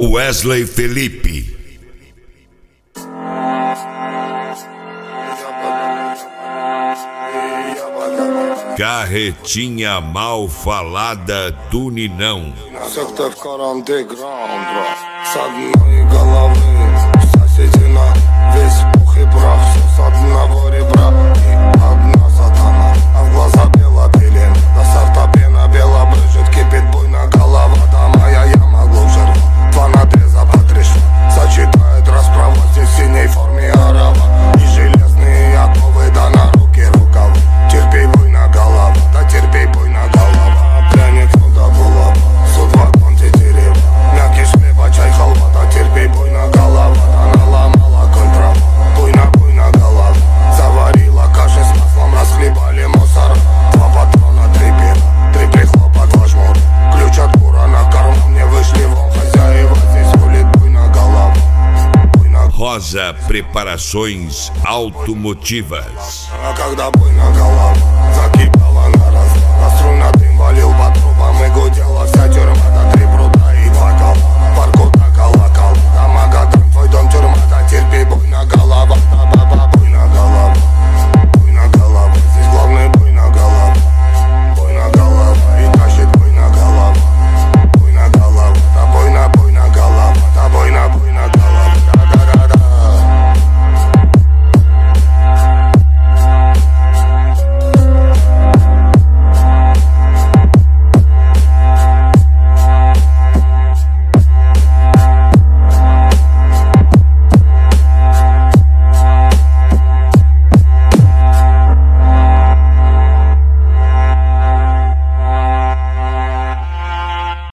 Wesley Felipe. Carretinha mal falada do Ninão. Секта в андеграунд, бро. С одной головы соседи на весь пух и прах. Все с одного ребра и одна сатана. А в глаза белопелен, до сорта пена бела брызжет. Кипит буйно голова, да моя яма глубже рва. Два надреза потрясла, сочетает расправа. Здесь в синей форме арава и железные оковы, да на руки рукава. Терпей буйно голова, да терпей буйно голова. Пряник туда булава, судьба контитерева. Мягкий хлеба, чай, халва, да терпей буйно голова. Да наломала контрава, буйно голова. Заварила каши с маслом, расхлебали мусор. Два патрона, три пера, три прихлопа, два жмур. Ключ от бура на корму, мне вышли вон хозяева. Здесь рулит буйно голова. Rosa Preparações Automotivas. А когда буйно голова закипала на раз, на струн